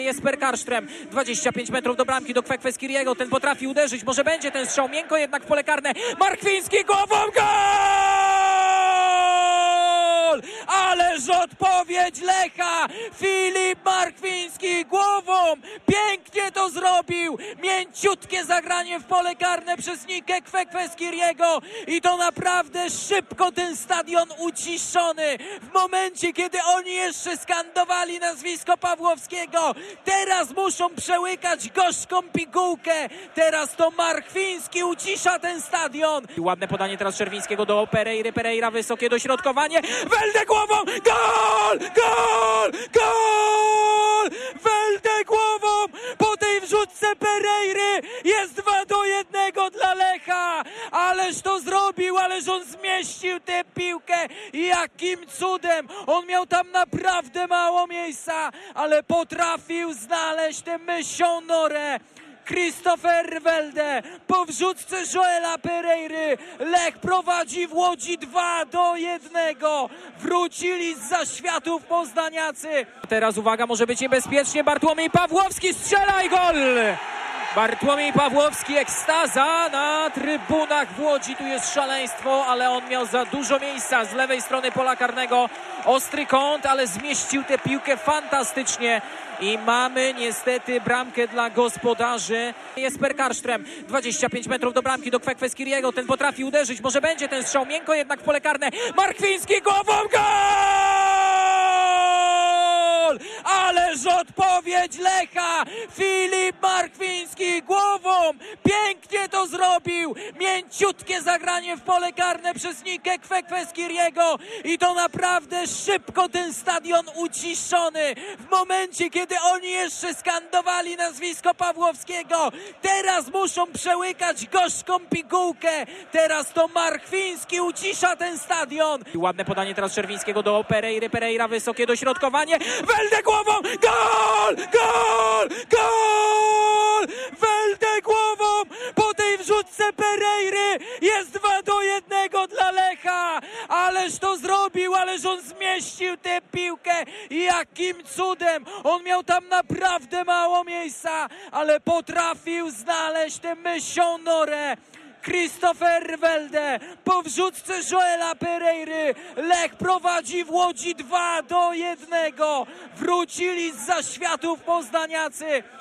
Jesper Karlström, 25 metrów do bramki, do Kwekwe-Skiriego, ten potrafi uderzyć, może będzie ten strzał, miękko jednak w pole karne, Markwiński głową, gol! Ależ odpowiedź Lecha, Filip Markwiński głową, pięknie to zrobił, mięciutkie zagranie w pole karne przez Nikę Kwekwe-Skiriego i to naprawdę szybko ten stadion uciszony, w momencie kiedy oni jeszcze skandowali nazwisko Pawłowskiego, teraz muszą przełykać gorzką pigułkę, teraz to Markwiński ucisza ten stadion. Ładne podanie teraz Czerwińskiego do Pereiry, Pereira wysokie dośrodkowanie, Welde głową, gol, gol, gol, Welde głową, po tej wrzutce Pereiry jest 2-1 dla Lecha, ależ to zrobił, ależ on zmieścił tę piłkę, jakim cudem, on miał tam naprawdę mało miejsca, ale potrafił znaleźć tę mysią norę. Christopher Welde po wrzutce Joela Pereiry. Lech prowadzi w Łodzi 2-1. Wrócili zza światów poznaniacy. Teraz uwaga, może być niebezpiecznie. Bartłomiej Pawłowski strzela i gol! Bartłomiej Pawłowski, ekstaza na trybunach w Łodzi. Tu jest szaleństwo, ale on miał za dużo miejsca z lewej strony pola karnego. Ostry kąt, ale zmieścił tę piłkę fantastycznie. I mamy niestety bramkę dla gospodarzy. Jesper Karlström, 25 metrów do bramki, do Kwekwe-Skiriego. Ten potrafi uderzyć, może będzie ten strzał, miękko jednak w pole karne. Markwiński głową, gol! Ależ odpowiedź Lecha, Filip Markwiński głową, pięknie to zrobił, mięciutkie zagranie w pole karne przez Nikę Kwekwe-Skiriego i to naprawdę szybko ten stadion uciszony, w momencie kiedy oni jeszcze skandowali nazwisko Pawłowskiego, teraz muszą przełykać gorzką pigułkę, teraz to Markwiński ucisza ten stadion. Ładne podanie teraz Czerwińskiego do Pereiry, Pereira wysokie dośrodkowanie, Welde głową, gol, gol, gol, Welde głową, po tej wrzutce Pereiry jest 2-1 dla Lecha, ależ to zrobił, ależ on zmieścił tę piłkę, jakim cudem, on miał tam naprawdę mało miejsca, ale potrafił znaleźć tę mysią norę. Christopher Welde po wrzutce Joela Pereiry. Lech prowadzi w Łodzi 2-1. Wrócili zza światów poznaniacy.